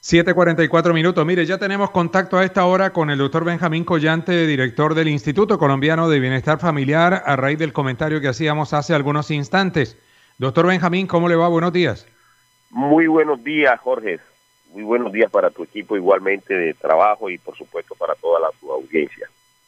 7:44. Mire, ya tenemos contacto a esta hora con el doctor Benjamín Collante, director del Instituto Colombiano de Bienestar Familiar, a raíz del comentario que hacíamos hace algunos instantes. Doctor Benjamín, ¿cómo le va? Buenos días. Muy buenos días, Jorge. Muy buenos días para tu equipo igualmente de trabajo y por supuesto para toda tu audiencia.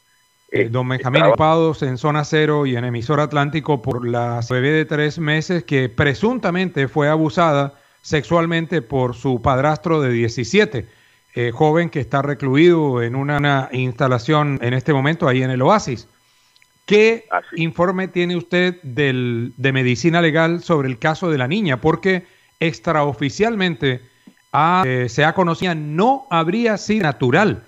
Don Benjamín, ocupados en Zona Cero y en Emisor Atlántico por la bebé de 3 meses que presuntamente fue abusada sexualmente por su padrastro de 17, joven que está recluido en una instalación en este momento ahí en el Oasis. ¿Qué informe tiene usted de medicina legal sobre el caso de la niña? Porque extraoficialmente se ha conocido no habría sido natural.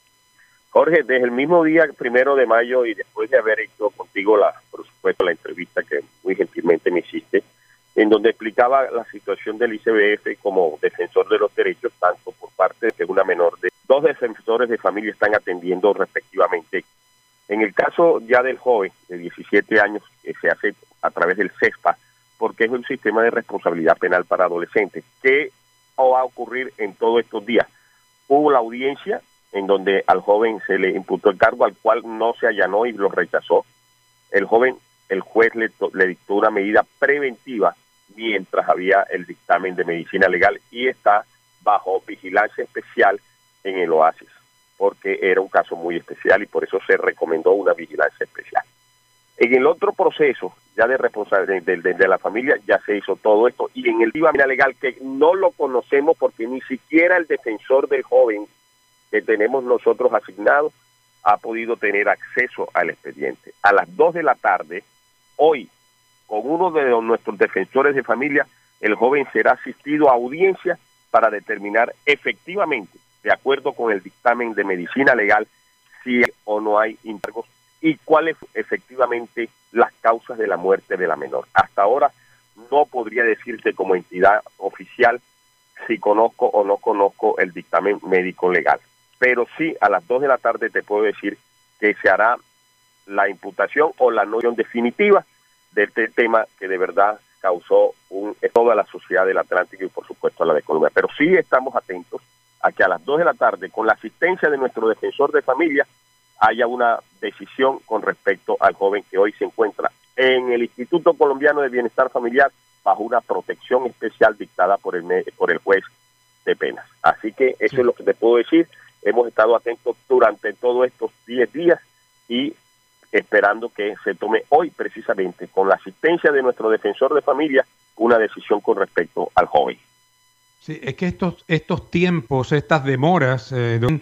Jorge, desde el mismo día 1 de mayo y después de haber hecho contigo, por supuesto, la entrevista que muy gentilmente me hiciste, en donde explicaba la situación del ICBF como defensor de los derechos, tanto por parte de una menor de 2 defensores de familia están atendiendo respectivamente. En el caso ya del joven de 17 años, que se hace a través del CESPA, porque es un sistema de responsabilidad penal para adolescentes. ¿Qué va a ocurrir en todos estos días? Hubo la audiencia en donde al joven se le imputó el cargo, al cual no se allanó y lo rechazó. El juez le dictó una medida preventiva mientras había el dictamen de medicina legal y está bajo vigilancia especial en el Oasis, porque era un caso muy especial y por eso se recomendó una vigilancia especial. En el otro proceso, ya de responsabilidad de la familia, ya se hizo todo esto, y en el medicina legal, que no lo conocemos porque ni siquiera el defensor del joven que tenemos nosotros asignado ha podido tener acceso al expediente. A las 2 de la tarde, hoy, con uno de nuestros defensores de familia, el joven será asistido a audiencia para determinar efectivamente, de acuerdo con el dictamen de medicina legal, si hay o no hay encargos y cuáles efectivamente las causas de la muerte de la menor. Hasta ahora no podría decirse como entidad oficial si conozco o no conozco el dictamen médico legal, pero sí a las 2 de la tarde te puedo decir que se hará la imputación o la no definitiva de este tema que de verdad causó toda la sociedad del Atlántico y por supuesto a la de Colombia. Pero sí estamos atentos a que a las 2 de la tarde, con la asistencia de nuestro defensor de familia, haya una decisión con respecto al joven que hoy se encuentra en el Instituto Colombiano de Bienestar Familiar bajo una protección especial dictada por el juez de penas. Así que eso es lo que te puedo decir. Hemos estado atentos durante todos estos 10 días y esperando que se tome hoy precisamente, con la asistencia de nuestro defensor de familia, una decisión con respecto al joven. Sí, es que estos tiempos, estas demoras,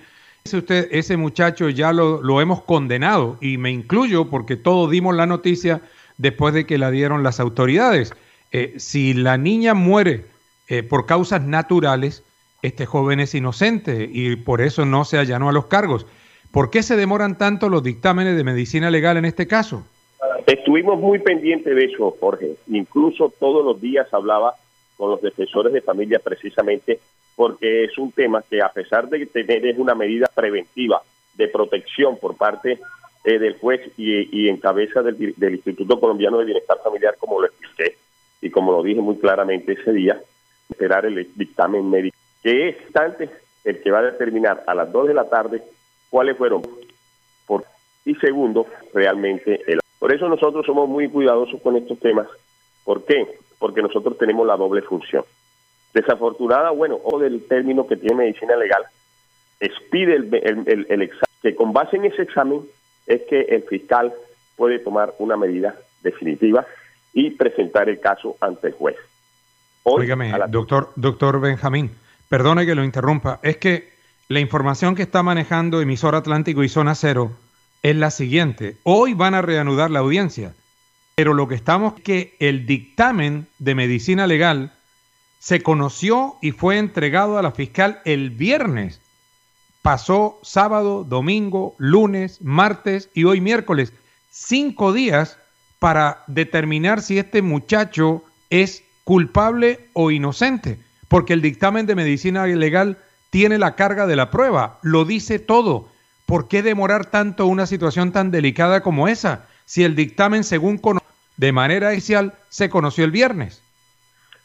ese muchacho ya lo hemos condenado, y me incluyo porque todos dimos la noticia después de que la dieron las autoridades. Si la niña muere por causas naturales, este joven es inocente y por eso no se allanó a los cargos. ¿Por qué se demoran tanto los dictámenes de medicina legal en este caso? Estuvimos muy pendientes de eso, Jorge. Incluso todos los días hablaba con los defensores de familia precisamente porque es un tema que, a pesar de tener una medida preventiva de protección por parte del juez y en cabeza del Instituto Colombiano de Bienestar Familiar, como lo expliqué y como lo dije muy claramente ese día, esperar el dictamen médico, que es antes el que va a determinar a las 2 de la tarde cuáles fueron, y segundo, realmente Por eso nosotros somos muy cuidadosos con estos temas. ¿Por qué? Porque nosotros tenemos la doble función. Desafortunada, o del término que tiene medicina legal, expide el examen, que con base en ese examen es que el fiscal puede tomar una medida definitiva y presentar el caso ante el juez. Óigame, doctor Benjamín, perdone que lo interrumpa, es que la información que está manejando Emisor Atlántico y Zona Cero es la siguiente. Hoy van a reanudar la audiencia, pero lo que estamos es que el dictamen de medicina legal se conoció y fue entregado a la fiscal el viernes. Pasó sábado, domingo, lunes, martes y hoy miércoles. 5 días para determinar si este muchacho es culpable o inocente, porque el dictamen de medicina legal tiene la carga de la prueba, lo dice todo. ¿Por qué demorar tanto una situación tan delicada como esa, si el dictamen, según de manera oficial, se conoció el viernes?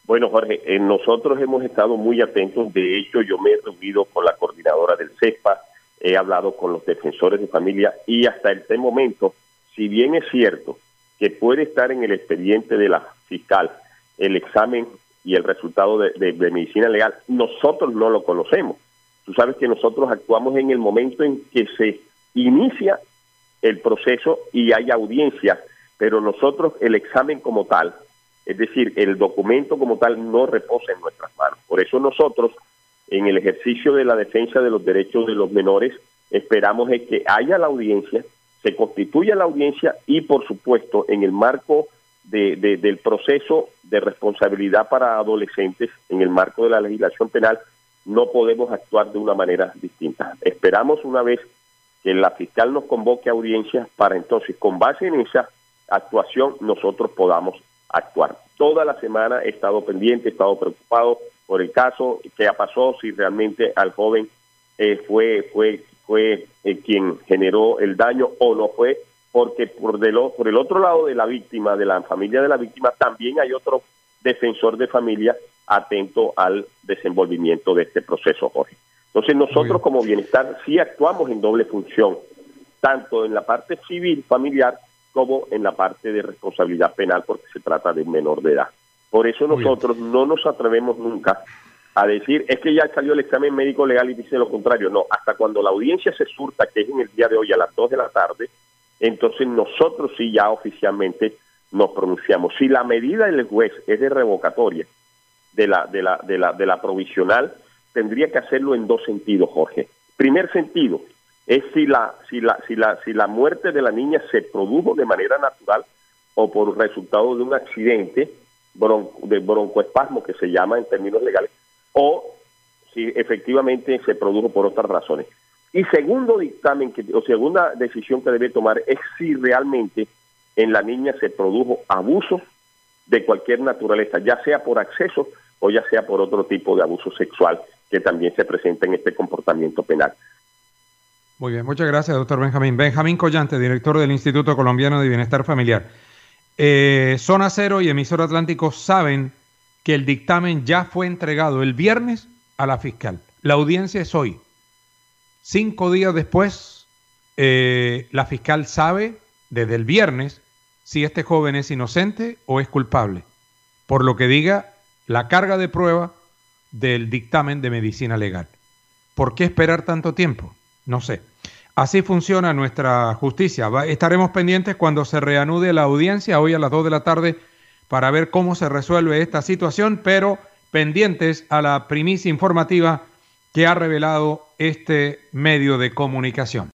Bueno, Jorge, nosotros hemos estado muy atentos. De hecho, yo me he reunido con la coordinadora del CESPA, he hablado con los defensores de familia y hasta este momento, si bien es cierto que puede estar en el expediente de la fiscal el examen y el resultado de medicina legal, nosotros no lo conocemos. Tú sabes que nosotros actuamos en el momento en que se inicia el proceso y hay audiencia, pero nosotros el examen como tal, es decir, el documento como tal no reposa en nuestras manos. Por eso nosotros, en el ejercicio de la defensa de los derechos de los menores, esperamos es que haya la audiencia, se constituya la audiencia y, por supuesto, en el marco del proceso de responsabilidad para adolescentes, en el marco de la legislación penal, no podemos actuar de una manera distinta. Esperamos una vez que la fiscal nos convoque a audiencia para entonces, con base en esa actuación, nosotros podamos actuar. Toda la semana he estado pendiente, he estado preocupado por el caso, qué pasó, si realmente al joven fue quien generó el daño o no fue, porque por el otro lado de la víctima, de la familia de la víctima, también hay otro defensor de familia atento al desenvolvimiento de este proceso, Jorge. Entonces nosotros como Bienestar sí actuamos en doble función, tanto en la parte civil familiar como en la parte de responsabilidad penal, porque se trata de un menor de edad. Por eso nosotros no nos atrevemos nunca a decir, es que ya salió el examen médico legal y dice lo contrario. No, hasta cuando la audiencia se surta, que es en el día de hoy a las 2 de la tarde, entonces nosotros sí ya oficialmente nos pronunciamos. Si la medida del juez es de revocatoria de la provisional, tendría que hacerlo en dos sentidos, Jorge. Primer sentido es si la muerte de la niña se produjo de manera natural o por resultado de un accidente de broncoespasmo, que se llama en términos legales, o si efectivamente se produjo por otras razones. Y segundo dictamen, segunda decisión que debe tomar es si realmente en la niña se produjo abuso de cualquier naturaleza, ya sea por acceso o ya sea por otro tipo de abuso sexual que también se presenta en este comportamiento penal. Muy bien, muchas gracias, doctor Benjamín. Benjamín Collante, director del Instituto Colombiano de Bienestar Familiar. Zona Cero y Emisora Atlántico saben que el dictamen ya fue entregado el viernes a la fiscal. La audiencia es hoy. 5 días después, la fiscal sabe desde el viernes si este joven es inocente o es culpable, por lo que diga la carga de prueba del dictamen de medicina legal. ¿Por qué esperar tanto tiempo? No sé. Así funciona nuestra justicia. Estaremos pendientes cuando se reanude la audiencia hoy a las 2 de la tarde para ver cómo se resuelve esta situación, pero pendientes a la primicia informativa que ha revelado este medio de comunicación.